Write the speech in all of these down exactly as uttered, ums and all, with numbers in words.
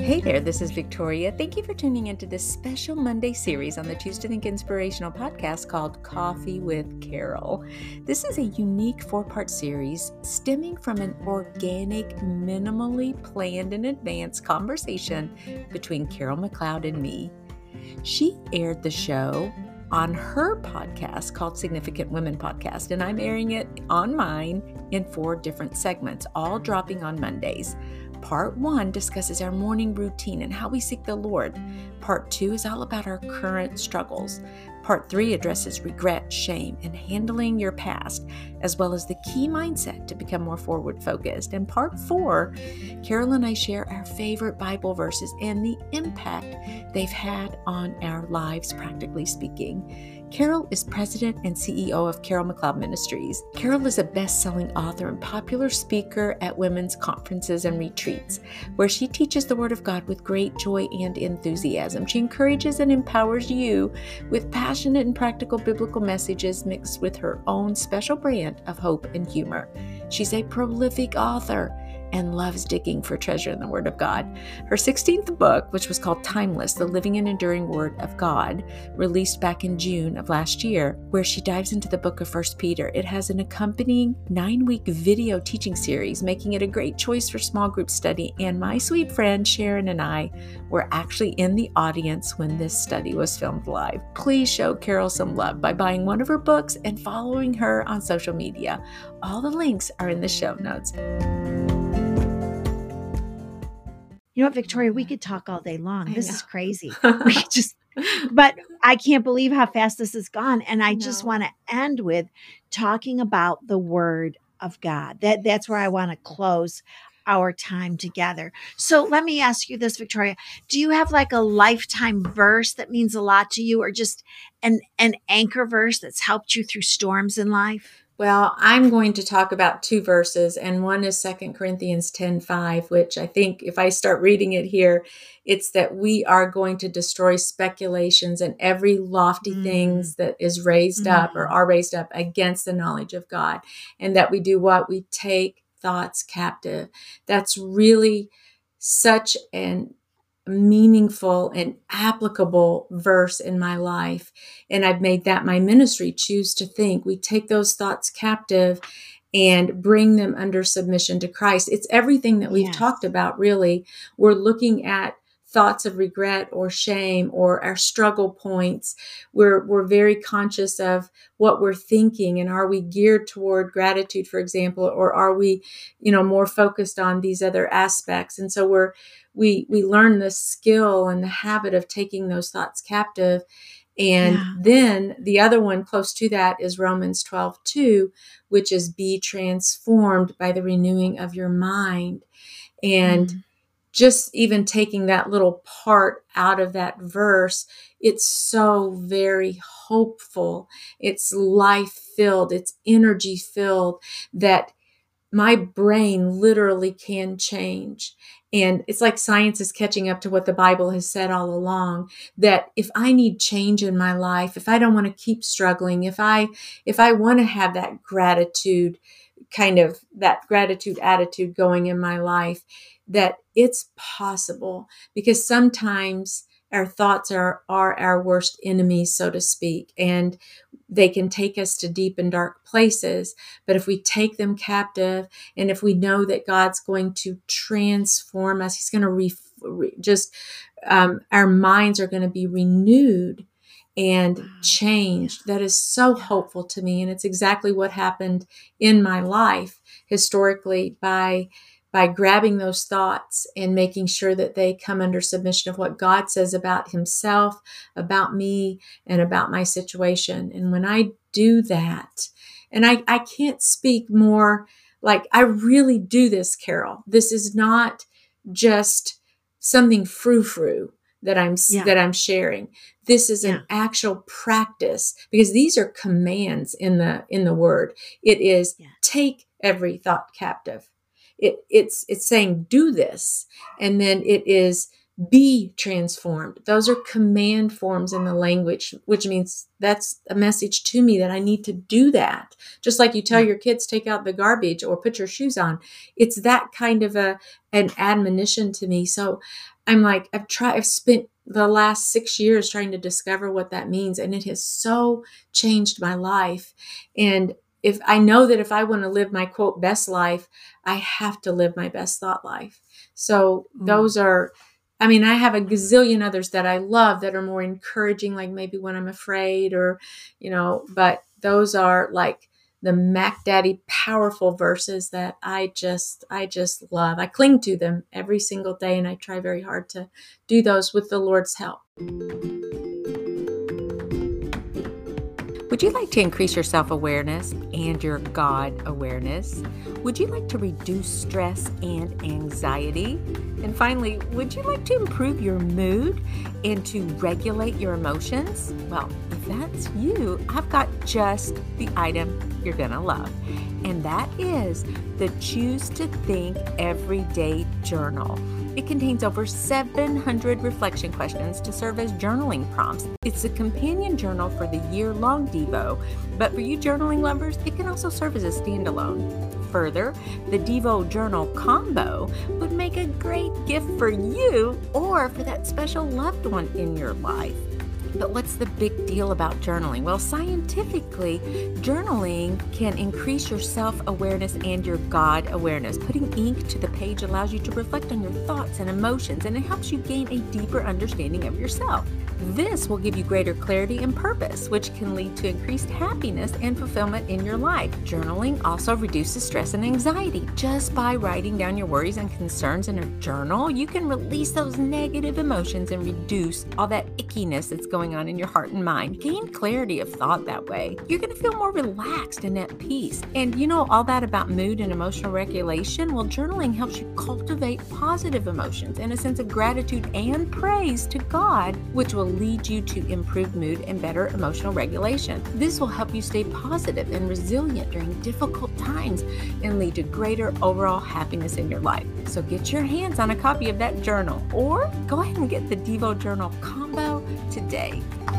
Hey there, this is Victoria. Thank you for tuning into this special Monday series on the Choose to Think Inspirational podcast called Coffee with Carol. This is a unique four-part series stemming from an organic, minimally planned in advance conversation between Carol McLeod and me. She aired the show on her podcast called Significant Women Podcast, and I'm airing it on mine in four different segments, all dropping on Mondays. Part one discusses our morning routine and how we seek the Lord. Part two is all about our current struggles. Part three addresses regret, shame, and handling your past, as well as the key mindset to become more forward-focused. And part four, Carol and I share our favorite Bible verses and the impact they've had on our lives, practically speaking. Carol is president and C E O of Carol McLeod Ministries. Carol is a best-selling author and popular speaker at women's conferences and retreats, where she teaches the Word of God with great joy and enthusiasm. She encourages and empowers you with passionate and practical biblical messages mixed with her own special brand of hope and humor. She's a prolific author and loves digging for treasure in the Word of God. Her sixteenth book, which was called Timeless, The Living and Enduring Word of God, released back in June of last year, where she dives into the book of First Peter. It has an accompanying nine-week video teaching series, making it a great choice for small group study. And my sweet friend Sharon and I were actually in the audience when this study was filmed live. Please show Carol some love by buying one of her books and following her on social media. All the links are in the show notes. You know what, Victoria, we could talk all day long. This is crazy. We could just, but I can't believe how fast this has gone. And I just want to end with talking about the Word of God. That that's where I want to close our time together. So let me ask you this, Victoria. Do you have like a lifetime verse that means a lot to you, or just an, an anchor verse that's helped you through storms in life? Well, I'm going to talk about two verses, and one is Second Corinthians ten five, which I think if I start reading it here, it's that we are going to destroy speculations and every lofty mm. things that is raised mm. up or are raised up against the knowledge of God. And that we do what? We take thoughts captive. That's really such an meaningful and applicable verse in my life. And I've made that my ministry, Choose to Think. We take those thoughts captive and bring them under submission to Christ. It's everything that we've yes. talked about, really. We're looking at thoughts of regret or shame or our struggle points. We're, we're very conscious of what we're thinking, and are we geared toward gratitude, for example, or are we, you know, more focused on these other aspects? And so we're, we, we learn the skill and the habit of taking those thoughts captive. And yeah. then the other one close to that is Romans twelve two, which is be transformed by the renewing of your mind. And mm. just even taking that little part out of that verse, it's so very hopeful. It's life-filled. It's energy-filled that my brain literally can change. And it's like science is catching up to what the Bible has said all along, that if I need change in my life, if I don't want to keep struggling, if I, if I want to have that gratitude, kind of that gratitude attitude going in my life, that it's possible, because sometimes our thoughts are, are our worst enemies, so to speak, and they can take us to deep and dark places. But if we take them captive, and if we know that God's going to transform us, He's going to re, re, just, um, our minds are going to be renewed and changed. That is so hopeful to me. And it's exactly what happened in my life historically by by grabbing those thoughts and making sure that they come under submission of what God says about Himself, about me, and about my situation. And when I do that, and I, I can't speak more, like I really do this, Carol. This is not just something frou-frou that I'm yeah. that I'm sharing. This is an yeah. actual practice, because these are commands in the in the Word. It is yeah. take every thought captive. It, it's it's saying do this, and then it is be transformed. Those are command forms in the language, which means that's a message to me that I need to do that. Just like you tell Yeah. your kids, take out the garbage or put your shoes on. It's that kind of a an admonition to me. So I'm like, I've tried, I've spent the last six years trying to discover what that means. And it has so changed my life. And if I know that if I want to live my quote best life, I have to live my best thought life. So Mm. those are, I mean, I have a gazillion others that I love that are more encouraging, like maybe when I'm afraid or, you know, but those are like the Mac Daddy powerful verses that I just, I just love. I cling to them every single day, and I try very hard to do those with the Lord's help. Would you like to increase your self-awareness and your God awareness? Would you like to reduce stress and anxiety? And finally, would you like to improve your mood and to regulate your emotions? Well, if that's you, I've got just the item you're gonna love. And that is the Choose to Think Everyday Journal. It contains over seven hundred reflection questions to serve as journaling prompts. It's a companion journal for the year-long Devo, but for you journaling lovers, it can also serve as a standalone. Further, the Devo Journal Combo would make a great gift for you or for that special loved one in your life. But what's the big deal about journaling? Well, scientifically, journaling can increase your self-awareness and your God awareness. Putting ink to the page allows you to reflect on your thoughts and emotions, and it helps you gain a deeper understanding of yourself. This will give you greater clarity and purpose, which can lead to increased happiness and fulfillment in your life. Journaling also reduces stress and anxiety. Just by writing down your worries and concerns in a journal, you can release those negative emotions and reduce all that ickiness that's going on in your heart and mind. Gain clarity of thought that way. You're going to feel more relaxed and at peace. And you know all that about mood and emotional regulation? Well, journaling helps you cultivate positive emotions and a sense of gratitude and praise to God, which will lead you to improved mood and better emotional regulation. This will help you stay positive and resilient during difficult times and lead to greater overall happiness in your life. So get your hands on a copy of that journal, or go ahead and get the Devo Journal Combo today.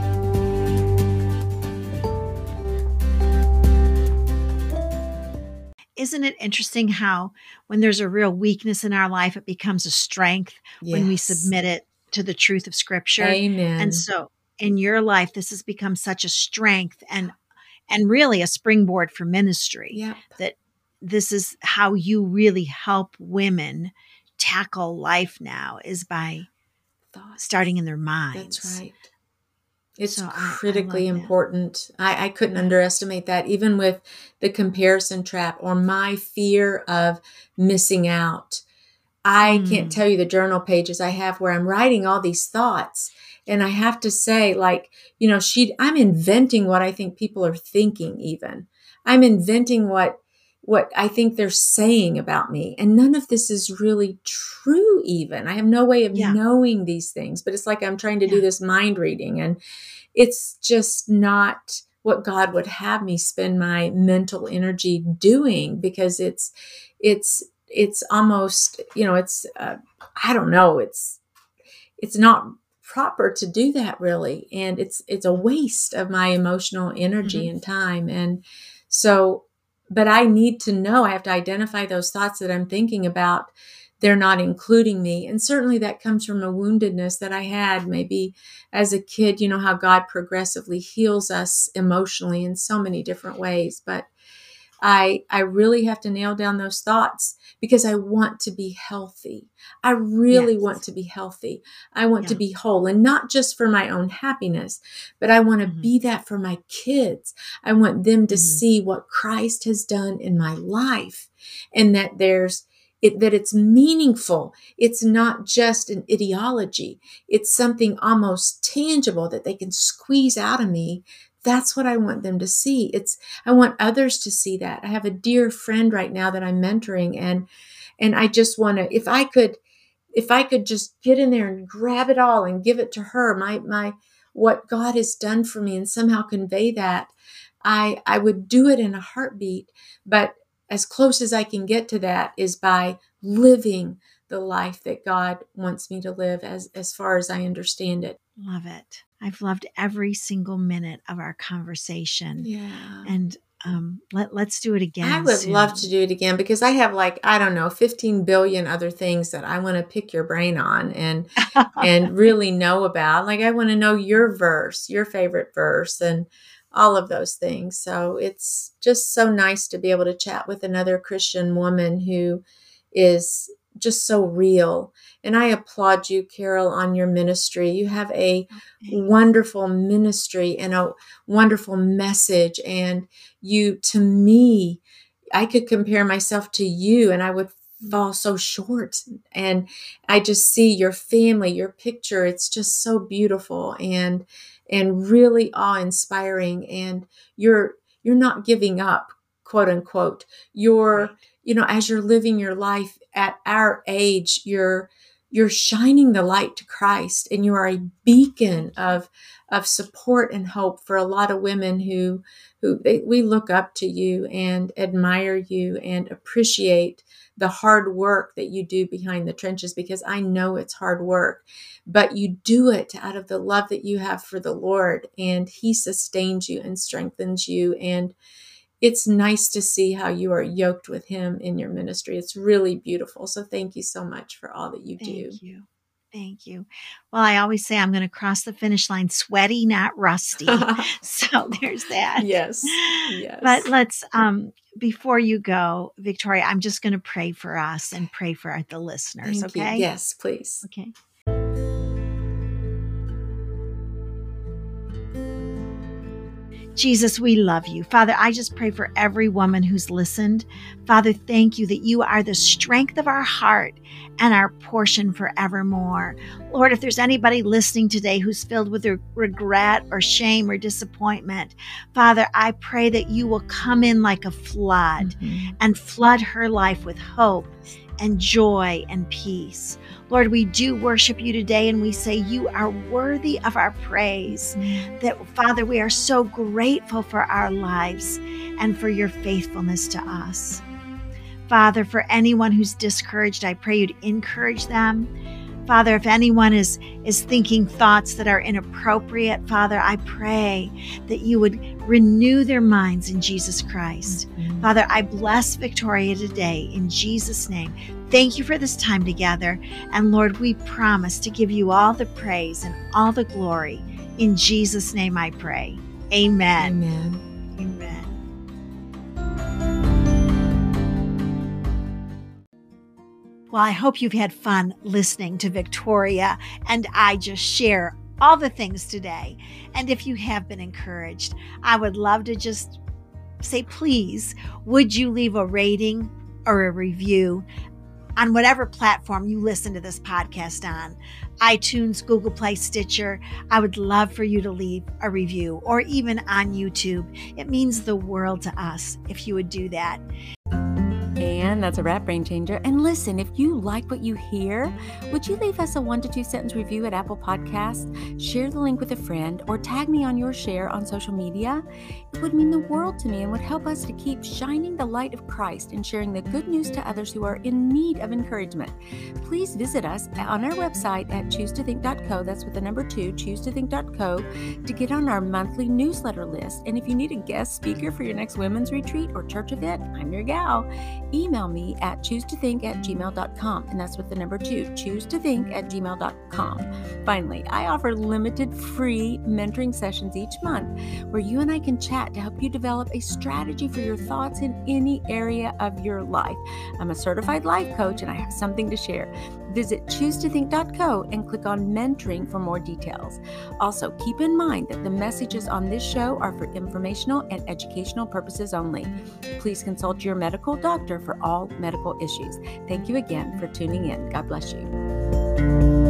Isn't it interesting how when there's a real weakness in our life, it becomes a strength Yes. when we submit it to the truth of Scripture? Amen. And so in your life, this has become such a strength and and really a springboard for ministry. Yep. That this is how you really help women tackle life now, is by Thoughts. starting in their minds. That's right. It's So I- I critically love that. important. I, I couldn't underestimate that, even with the comparison trap or my fear of missing out. I Mm. can't tell you the journal pages I have where I'm writing all these thoughts. And I have to say, like, you know, she, I'm inventing what I think people are thinking even. I'm inventing what, what I think they're saying about me. And none of this is really true even. I have no way of Yeah. knowing these things, but it's like I'm trying to do Yeah. this mind reading, and it's just not what God would have me spend my mental energy doing, because it's, it's, it's almost, you know, it's, uh, I don't know, it's, it's not proper to do that really. And it's, it's a waste of my emotional energy Mhm. and time. And so, but I need to know, I have to identify those thoughts that I'm thinking about. They're not including me. And certainly that comes from a woundedness that I had maybe as a kid. You know how God progressively heals us emotionally in so many different ways. But I, I really have to nail down those thoughts because I want to be healthy. I really Yes. want to be healthy. I want to Yeah. be whole, and not just for my own happiness, but I want to Mhm. be that for my kids. I want them to Mhm. see what Christ has done in my life, and that there's it, that it's meaningful. It's not just an ideology. It's something almost tangible that they can squeeze out of me. That's what I want them to see. It's, I want others to see that. I have a dear friend right now that I'm mentoring, and, and I just want to, if I could, if I could just get in there and grab it all and give it to her, my, my, what God has done for me, and somehow convey that, I, I would do it in a heartbeat. But as close as I can get to that is by living the life that God wants me to live as, as far as I understand it. Love it. I've loved every single minute of our conversation. Yeah. And um, let, let's do it again. I would soon. love to do it again because I have like, I don't know, fifteen billion other things that I want to pick your brain on and, and really know about. Like I want to know your verse, your favorite verse and all of those things. So it's just so nice to be able to chat with another Christian woman who is just so real. And I applaud you, Carol, on your ministry. You have a wonderful ministry and a wonderful message. And you, to me, I could compare myself to you and I would fall so short. And I just see your family, your picture. It's just so beautiful and and really awe-inspiring. And you're you're not giving up, quote unquote. You're, right. you know, as you're living your life at our age, you're you're shining the light to Christ, and you are a beacon of of support and hope for a lot of women who who they, we look up to you and admire you and appreciate the hard work that you do behind the trenches, because I know it's hard work, but you do it out of the love that you have for the Lord, and He sustains you and strengthens you. And it's nice to see how you are yoked with Him in your ministry. It's really beautiful. So thank you so much for all that you thank do. Thank you. Thank you. Well, I always say I'm going to cross the finish line sweaty, not rusty. So there's that. Yes. Yes. But let's, um, before you go, Victoria, I'm just going to pray for us and pray for the listeners. Thank okay. You. Yes, please. Okay. Jesus, we love you. Father, I just pray for every woman who's listened. Father, thank you that you are the strength of our heart and our portion forevermore. Lord, if there's anybody listening today who's filled with regret or shame or disappointment, Father, I pray that you will come in like a flood mm-hmm. and flood her life with hope and joy and peace. Lord, we do worship you today, and we say you are worthy of our praise. Mm. That, Father, we are so grateful for our lives and for your faithfulness to us. Father, for anyone who's discouraged, I pray you'd encourage them. Father, if anyone is, is thinking thoughts that are inappropriate, Father, I pray that you would renew their minds in Jesus Christ. Mm-hmm. Father, I bless Victoria today in Jesus' name. Thank you for this time together. And Lord, we promise to give you all the praise and all the glory. In Jesus' name I pray. Amen. Amen. Amen. Well, I hope you've had fun listening to Victoria and I just share all the things today. And if you have been encouraged, I would love to just say, please, would you leave a rating or a review on whatever platform you listen to this podcast on? iTunes, Google Play, Stitcher. I would love for you to leave a review, or even on YouTube. It means the world to us if you would do that. And that's a wrap, Brain Changer. And listen, if you like what you hear, would you leave us a one to two sentence review at Apple Podcasts? Share the link with a friend or tag me on your share on social media. It would mean the world to me and would help us to keep shining the light of Christ and sharing the good news to others who are in need of encouragement. Please visit us on our website at choose to think dot co. That's with the number two, choose to think dot co, to get on our monthly newsletter list. And if you need a guest speaker for your next women's retreat or church event, I'm your gal. Email me at choose to think at gmail dot com, and that's with the number two, choose to think at gmail dot com. Finally, I offer limited free mentoring sessions each month where you and I can chat to help you develop a strategy for your thoughts in any area of your life. I'm a certified life coach and I have something to share. Visit choose to think dot co and click on mentoring for more details. Also, keep in mind that the messages on this show are for informational and educational purposes only. Please consult your medical doctor for all medical issues. Thank you again for tuning in. God bless you.